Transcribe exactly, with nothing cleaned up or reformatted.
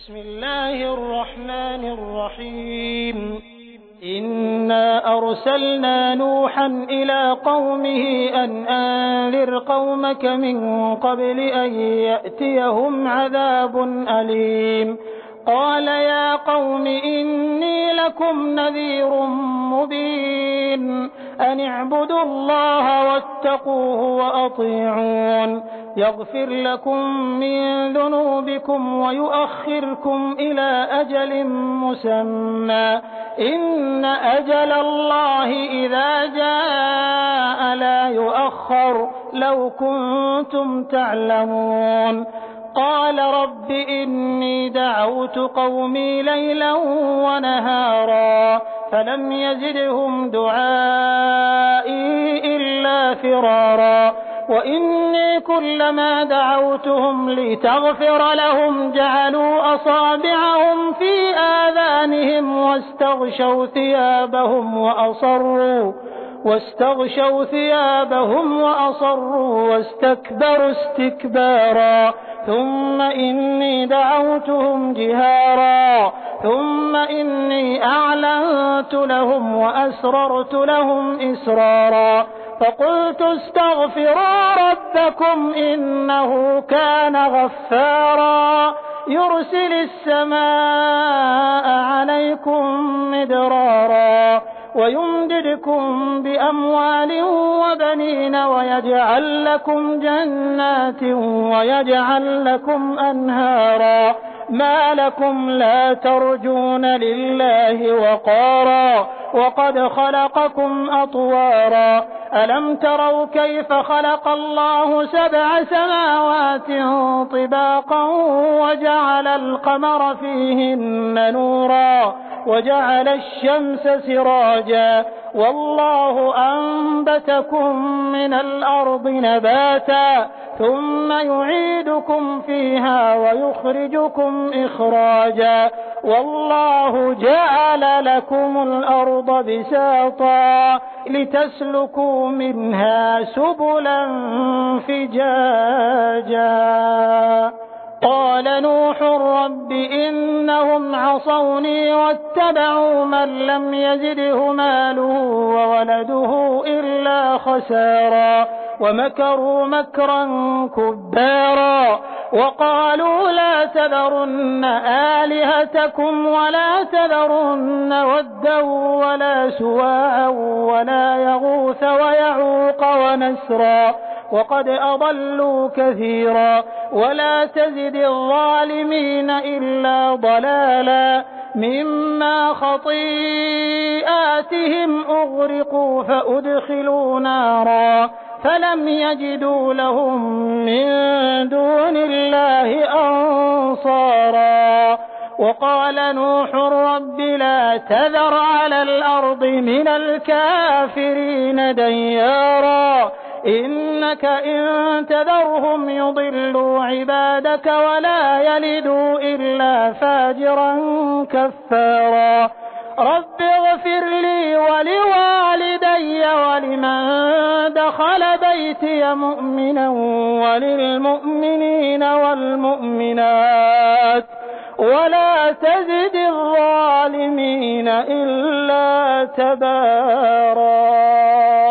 بسم الله الرحمن الرحيم إنا أرسلنا نوحا إلى قومه أن أنذر قومك من قبل أن يأتيهم عذاب أليم قال يا قوم إني لكم نذير مبين أن اعبدوا الله واتقوه وأطيعون يغفر لكم من ذنوبكم ويؤخركم إلى أجل مسمى إن أجل الله إذا جاء لا يؤخر لو كنتم تعلمون قال رب إني دعوت قومي ليلا ونهارا فلم يزدهم دعائي إلا فرارا وإني كلما دعوتهم لتغفر لهم جعلوا أصابعهم في آذانهم واستغشوا ثيابهم وأصروا واستغشوا ثيابهم وأصروا واستكبروا استكبارا ثم إني دعوتهم جهارا ثم إني أعلنت لهم وأسررت لهم إسرارا فقلت استغفروا ربكم إنه كان غفارا يرسل السماء عليكم مدرارا ويمددكم بأموال وبنين ويجعل لكم جنات ويجعل لكم أنهارا ما لكم لا ترجون لله وقارا وقد خلقكم أطوارا ألم تروا كيف خلق الله سبع سماوات طباقا وجعل القمر فيهن نورا وجعل الشمس سراجا والله أنبتكم من الأرض نباتا ثم يعيدكم فيها ويخرجكم إخراجا والله جعل لكم الأرض بساطا لتسلكوا منها سبلا فجاجا قال نوح رب إنهم عصوني واتبعوا من لم يزده ماله وولده إلا خسارا ومكروا مكرا كبارا وقالوا لا تذرن آلهتكم ولا تذرن ودا ولا سواعا ولا يغوث ويعوق ونسرا وقد أضلوا كثيرا ولا تزد الظالمين إلا ضلالا مما خطيئاتهم أغرقوا فأدخلوا نارا فلم يجدوا لهم من دون الله أنصارا وقال نوح رب لا تذر على الأرض من الكافرين ديارا إنك إن تذرهم يضلوا عبادك ولا يلدوا إلا فاجرا كفارا رب اغفر لي ولوالدي ولمن دخل بيتي مؤمنا وللمؤمنين والمؤمنات ولا تزد الظالمين إلا تبارا.